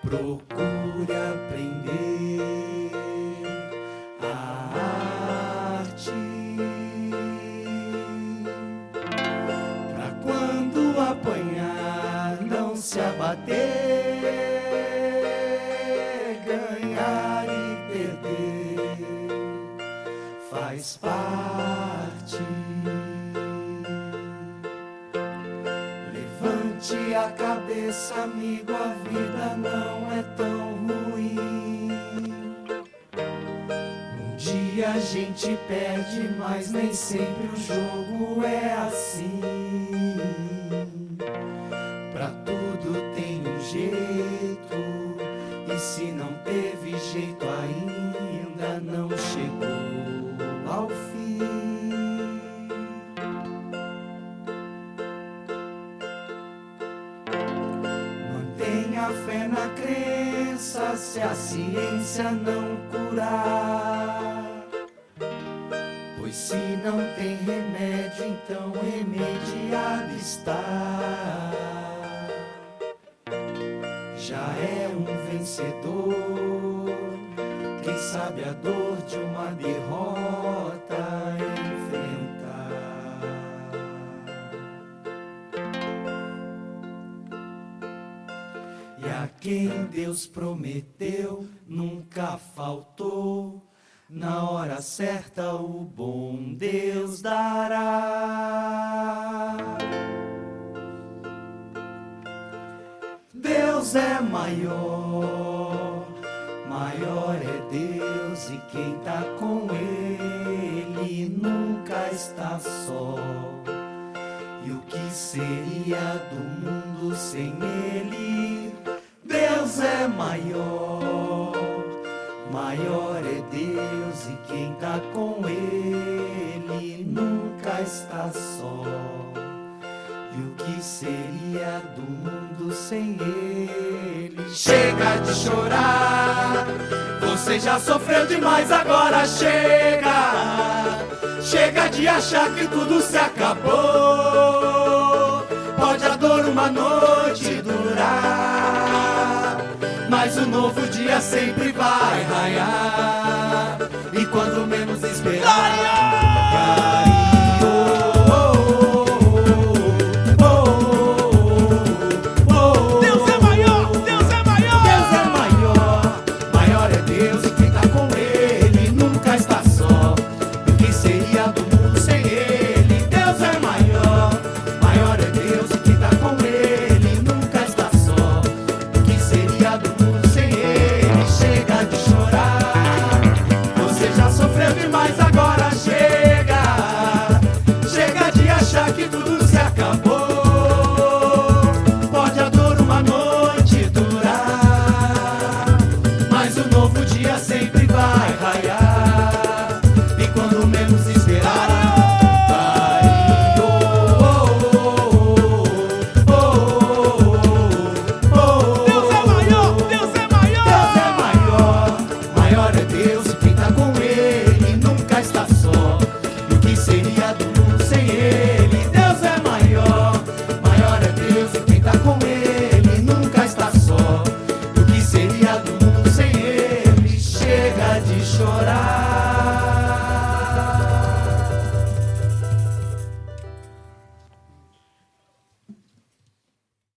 Procure aprender a arte, pra quando apanhar não se abater, ganhar e perder faz parte. Levante a cabeça, amigo, a vida não é tão ruim. Um dia a gente perde, mas nem sempre o jogo é assim. Pra tudo tem um jeito, e se não teve jeito ainda, não chegou ao fim. Mantenha fé na crença, se a ciência não curar. Pois se não tem remédio, então remediado está. Já é um vencedor, quem sabe a dor de uma derrota enfrentar. E a quem Deus prometeu nunca faltou, na hora certa o bom Deus dará. Deus é maior, maior é Deus, e quem tá com Ele nunca está só. E o que seria do mundo sem Ele? Deus é maior, maior é Deus, e quem tá com Ele nunca está só. E o que seria do mundo sem Ele? Chega de chorar, você já sofreu demais, agora chega. Chega de achar que tudo se acabou. Pode a dor uma noite durar, mas o novo dia sempre vai raiar. E quando